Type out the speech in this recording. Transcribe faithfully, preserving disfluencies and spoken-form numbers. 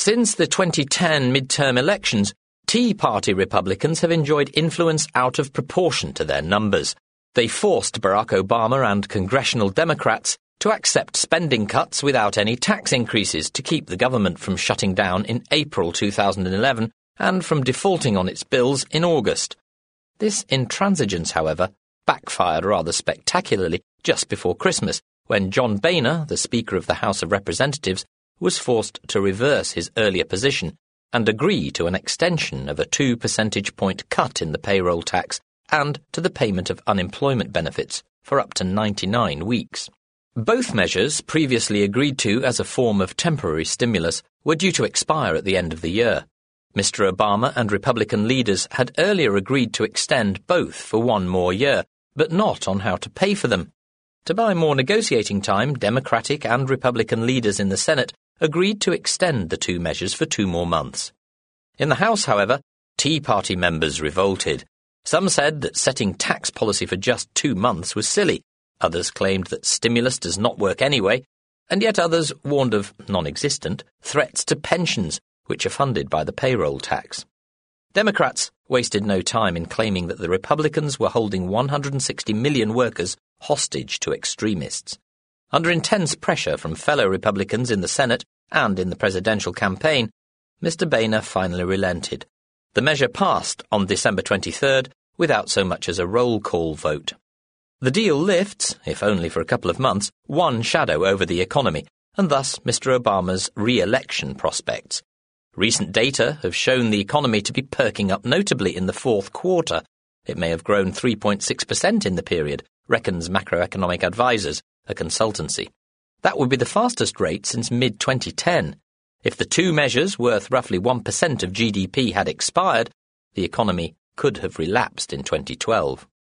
Since the twenty ten midterm elections, Tea Party Republicans have enjoyed influence out of proportion to their numbers. They forced Barack Obama and congressional Democrats to accept spending cuts without any tax increases to keep the government from shutting down in April two thousand eleven and from defaulting on its bills in August. This intransigence, however, backfired rather spectacularly just before Christmas, when John Boehner, the Speaker of the House of Representatives, was forced to reverse his earlier position and agree to an extension of a two percentage point cut in the payroll tax and to the payment of unemployment benefits for up to ninety-nine weeks. Both measures, previously agreed to as a form of temporary stimulus, were due to expire at the end of the year. Mister Obama and Republican leaders had earlier agreed to extend both for one more year, but not on how to pay for them. To buy more negotiating time, Democratic and Republican leaders in the Senate agreed to extend the two measures for two more months. In the House, however, Tea Party members revolted. Some said that setting tax policy for just two months was silly. Others claimed that stimulus does not work anyway, and yet others warned of non-existent threats to pensions, which are funded by the payroll tax. Democrats wasted no time in claiming that the Republicans were holding one hundred sixty million workers hostage to extremists. Under intense pressure from fellow Republicans in the Senate and in the presidential campaign, Mister Boehner finally relented. The measure passed on December twenty-third without so much as a roll call vote. The deal lifts, if only for a couple of months, one shadow over the economy, and thus Mister Obama's re-election prospects. Recent data have shown the economy to be perking up notably in the fourth quarter. It may have grown three point six percent in the period, reckons Macroeconomic Advisors, a consultancy. That would be the fastest rate since mid twenty ten. If the two measures, worth roughly one percent of G D P, had expired, the economy could have relapsed in twenty twelve.